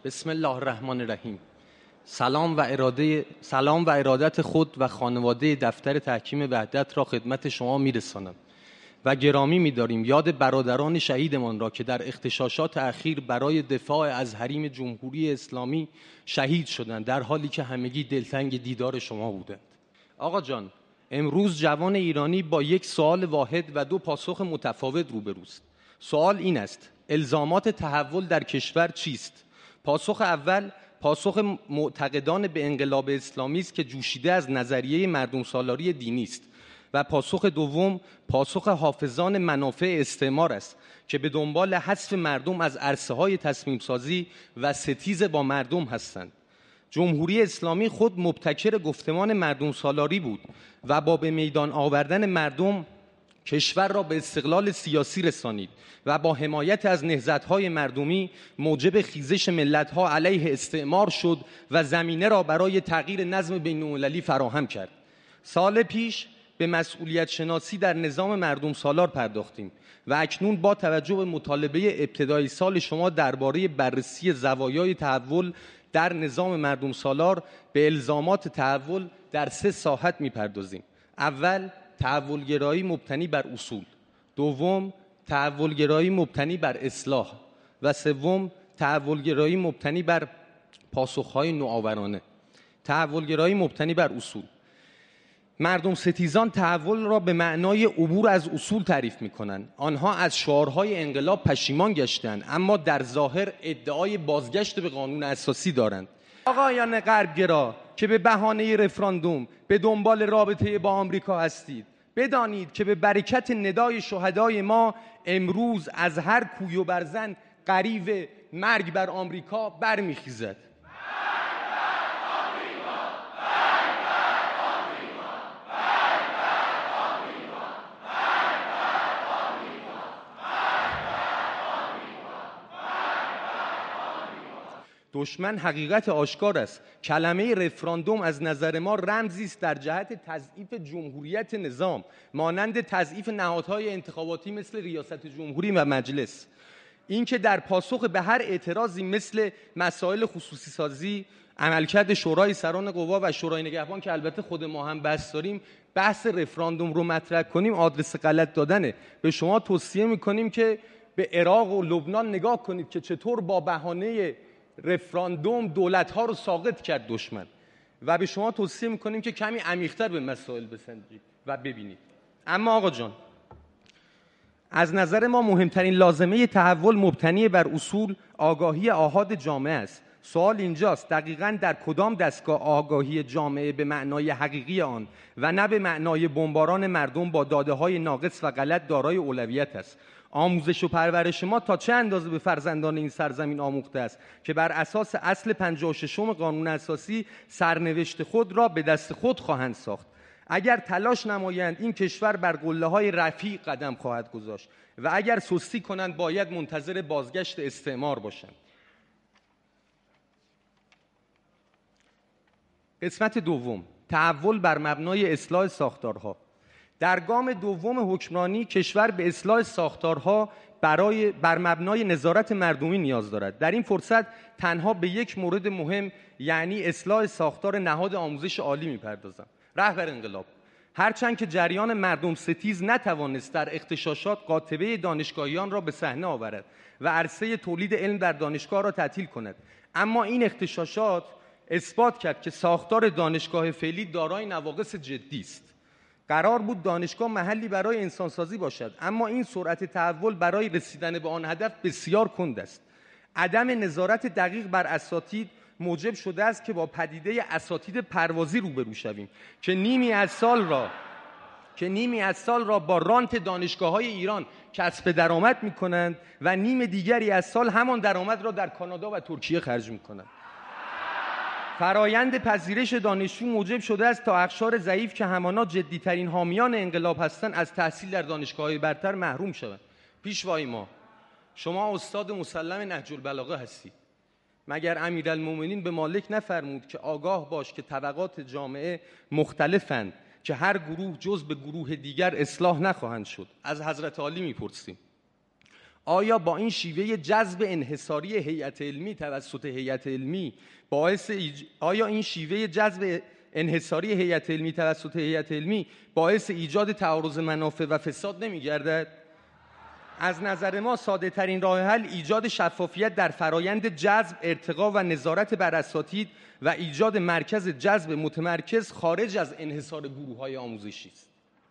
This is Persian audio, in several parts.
بسم الله الرحمن الرحیم. سلام و ارادت خود و خانواده دفتر تحکیم وحدت را خدمت شما میرسانم و گرامی می‌داریم یاد برادران شهیدمان را که در اغتشاشات اخیر برای دفاع از حریم جمهوری اسلامی شهید شدند، در حالی که همگی دلتنگ دیدار شما بودند. آقا جان، امروز جوان ایرانی با یک سوال واحد و دو پاسخ متفاوت روبروست. سوال این است: الزامات تحول در کشور چیست؟ پاسخ اول پاسخ معتقدان به انقلاب اسلامی است که جوشیده از نظریه مردم سالاری دینی است و پاسخ دوم پاسخ حافظان منافع استعمار است که به دنبال حذف مردم از عرصه‌های تصمیم سازی و ستیز با مردم هستند. جمهوری اسلامی خود مبتکر گفتمان مردم سالاری بود و با به میدان آوردن مردم کشور را به استقلال سیاسی رسانید و با حمایت از نهضت‌های مردمی موجب خیزش ملت‌ها علیه استعمار شد و زمینه را برای تغییر نظم بین‌المللی فراهم کرد. سال پیش به مسئولیت شناسی در نظام مردم سالار پرداختیم و اکنون با توجه به مطالبه ابتدایی سال شما درباره بررسی زوایای تحول در نظام مردم سالار به الزامات تحول در 3 ساحت می‌پردازیم. اول، تحولگرایی مبتنی بر اصول. دوم، تحولگرایی مبتنی بر اصلاح. و سوم، تحولگرایی مبتنی بر پاسخ‌های نوآورانه. تحولگرایی مبتنی بر اصول. مردم ستیزان تحول را به معنای عبور از اصول تعریف می‌کنند. آنها از شعارهای انقلاب پشیمان گشتند، اما در ظاهر ادعای بازگشت به قانون اساسی دارند. آقایان غربگرا که به بهانه رفراندوم به دنبال رابطه با آمریکا هستید، بدانید که به برکت ندای شهدای ما امروز از هر کوی و برزن غریو مرگ بر آمریکا برمیخیزد. دشمن حقیقت آشکار است. کلمه رفراندوم از نظر ما رمزی است در جهت تضعیف جمهوریت نظام، مانند تضعیف نهادهای انتخاباتی مثل ریاست جمهوری و مجلس. این که در پاسخ به هر اعتراضی مثل مسائل خصوصی سازی، عملکرد شورای سران قوا و شورای نگهبان که البته خود ما هم بحث داریم، بحث رفراندوم رو مطرح کنیم، آدرس غلط دادنه. به شما توصیه می‌کنیم که به عراق و لبنان نگاه کنید که چطور با بهانه رفراندوم دولت‌ها رو ساقط کرد دشمن، و به شما توصیه می‌کنیم که کمی عمیق‌تر به مسائل بسنجید و ببینید. اما آقا جان، از نظر ما مهمترین لازمه تحول مبتنی بر اصول آگاهی آحاد جامعه است. سوال اینجاست دقیقاً در کدام دستگاه آگاهی جامعه به معنای حقیقی آن و نه به معنای بمباران مردم با داده‌های ناقص و غلط دارای اولویت است. آموزش و پرورش ما تا چه اندازه به فرزندان این سرزمین آموخته است که بر اساس اصل 56 قانون اساسی سرنوشت خود را به دست خود خواهند ساخت. اگر تلاش نمایند این کشور بر قله‌های رفیع قدم خواهد گذاشت و اگر سستی کنند باید منتظر بازگشت استعمار باشند. قسمت دوم، تحول بر مبنای اصلاح ساختارها. در گام دوم حکمرانی کشور به اصلاح ساختارها بر مبنای نظارت مردمی نیاز دارد. در این فرصت تنها به یک مورد مهم، یعنی اصلاح ساختار نهاد آموزش عالی می‌پردازم. رهبر انقلاب هرچند که جریان مردم ستیز نتوانست در اغتشاشات قاطبه دانشگاهیان را به صحنه آورد و عرصه تولید علم در دانشگاه را تعطیل کند، اما این اغتشاشات اثبات کرد که ساختار دانشگاه فعلی دارای نواقص جدی است. قرار بود دانشگاه محلی برای انسانسازی باشد، اما این سرعت تحول برای رسیدن به آن هدف بسیار کند است. عدم نظارت دقیق بر اساتید موجب شده است که با پدیده اساتید پروازی روبرو شویم که نیمی از سال را با رانت دانشگاه‌های ایران کسب درآمد می‌کنند و نیم دیگری از سال همان درآمد را در کانادا و ترکیه خرج می‌کنند. فرایند پذیرش دانشجو موجب شده است تا اقشار ضعیف که همانا جدی‌ترین حامیان انقلاب هستند از تحصیل در دانشگاه‌های برتر محروم شوند. پیشوای ما، شما استاد مسلم نهج البلاغه هستی. مگر امیرالمومنین به مالک نفرمود که آگاه باش که طبقات جامعه مختلفند که هر گروه جز به گروه دیگر اصلاح نخواهند شد؟ از حضرت علی میپرسیم. آیا با این شیوه جذب انحصاری هیئت علمی توسط هیئت علمی باعث ایجاد تعارض منافع و فساد نمی‌گردد؟ از نظر ما ساده ترین راه حل ایجاد شفافیت در فرایند جذب، ارتقا و نظارت بر اساتید و ایجاد مرکز جذب متمرکز خارج از انحصار گروه‌های آموزشی است.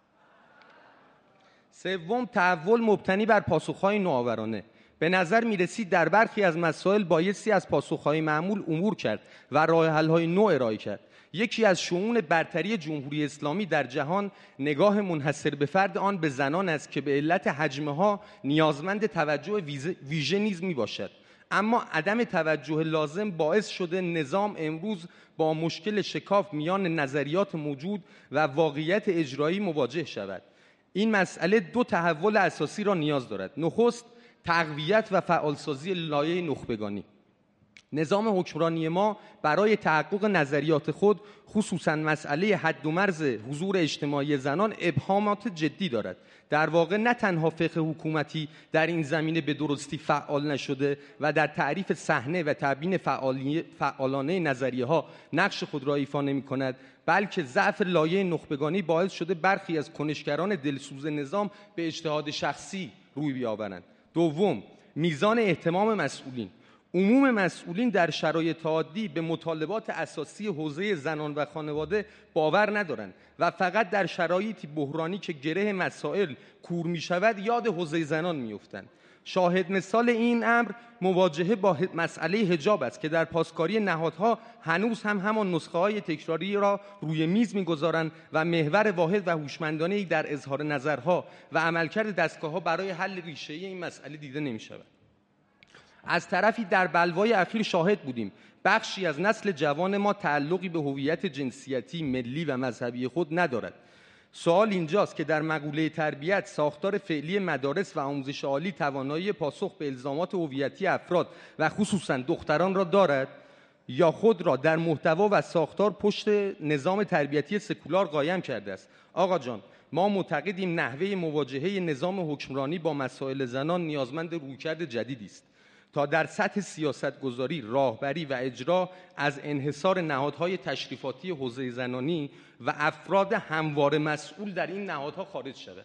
سوم، تحول مبتنی بر پاسخ‌های نوآورانه. به نظر می‌رسید در برخی از مسائل بایستی از پاسخ‌های معمول عبور کرد و راه حل‌های نو ارائه کرد. یکی از شؤون برتری جمهوری اسلامی در جهان نگاه منحصر به فرد آن به زنان است که به علت حجمها نیازمند توجه ویژه نیز میباشد. اما عدم توجه لازم باعث شده نظام امروز با مشکل شکاف میان نظریات موجود و واقعیت اجرایی مواجه شود. این مسئله دو تحول اساسی را نیاز دارد. نخست، تقویت و فعالسازی لایه نخبگانی. نظام حکمرانی ما برای تحقق نظریات خود، خصوصاً مسئله حد و مرز حضور اجتماعی زنان، ابهامات جدی دارد. در واقع نه تنها فقه حکومتی در این زمینه به درستی فعال نشده و در تعریف صحنه و تبیین فعالانه نظریه ها نقش خود را ایفا نمی کند، بلکه ضعف لایه نخبگانی باعث شده برخی از کنشگران دلسوز نظام به اجتهاد شخصی روی بیاورند. دوم، میزان اهتمام مسئولین. عموم مسئولین در شرایط عادی به مطالبات اساسی حوزه زنان و خانواده باور ندارند و فقط در شرایطی بحرانی که گره مسائل کور می شود یاد حوزه زنان می افتند. شاهد مثال این امر مواجهه با مسئله حجاب است که در پاسکاری نهادها هنوز هم همان نسخه های تکراری را روی میز می‌گذارند و محور واحد و هوشمندانه‌ای در اظهار نظرها و عملکرد دستگاه‌ها برای حل ریشه‌ای این مسئله دیده نمی‌شود. از طرفی در بلوای اخیر شاهد بودیم بخشی از نسل جوان ما تعلقی به هویت جنسیتی، ملی و مذهبی خود ندارد. سوال اینجاست که در مقوله تربیت ساختار فعلی مدارس و آموزش عالی توانایی پاسخ به الزامات هویتی افراد و خصوصاً دختران را دارد یا خود را در محتوا و ساختار پشت نظام تربیتی سکولار قایم کرده است؟ آقا جان، ما معتقدیم نحوه مواجهه نظام حکمرانی با مسائل زنان نیازمند رویکرد جدیدی است تا در سطح سیاستگذاری، راهبری و اجرا از انحصار نهادهای تشریفاتی حوزه زنانی و افراد همواره مسئول در این نهادها خارج شود.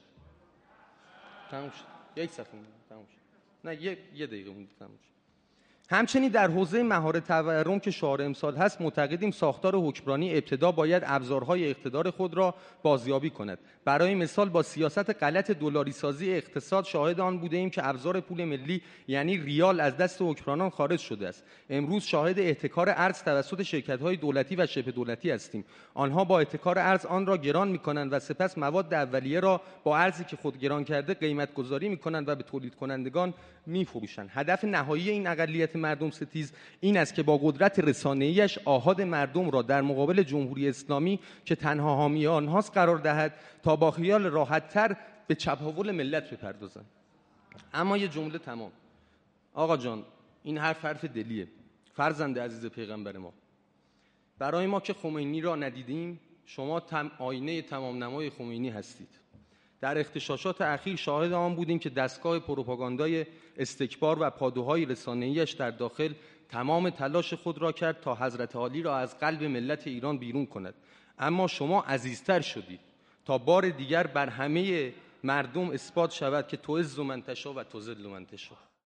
تموم شد. یک صفحه مونده. تموم شد. نه یه دقیقه مونده. تموم شد. همچنین در حوزه مهار تورم که شعار امسال هست، معتقدیم ساختار حکمرانی ابتدا باید ابزارهای اقتدار خود را بازیابی کند. برای مثال با سیاست غلط دلاری سازی اقتصاد شاهد آن بوده ایم که ابزار پول ملی یعنی ریال از دست حکمرانان خارج شده است. امروز شاهد احتکار ارز توسط شرکت‌های دولتی و شبه دولتی هستیم. آنها با احتکار ارز آن را گران می‌کنند و سپس مواد اولیه را با ارزی که خود گران کرده قیمت گذاری می‌کنند و به تولید کنندگان می‌فروشند. هدف نهایی این اقلیت مردم ستیز این است که با قدرت رسانه‌ایش آحاد مردم را در مقابل جمهوری اسلامی که تنها حامی آنهاست قرار دهد تا با خیال راحت‌تر به چپاول ملت بپردازند. اما یه جمله تمام. آقا جان، این حرف دلیه. فرزند عزیز پیغمبر ما، برای ما که خمینی را ندیدیم، شما آینه تمام نمای خمینی هستید. در اغتشاشات اخیر شاهد آن بودیم که دستگاه پروپاگاندای استکبار و پادوهای رسانه‌ایش در داخل تمام تلاش خود را کرد تا حضرت عالی را از قلب ملت ایران بیرون کند. اما شما عزیزتر شدید تا بار دیگر بر همه مردم اثبات شود که تعز من تشاء و تذل من تشاء.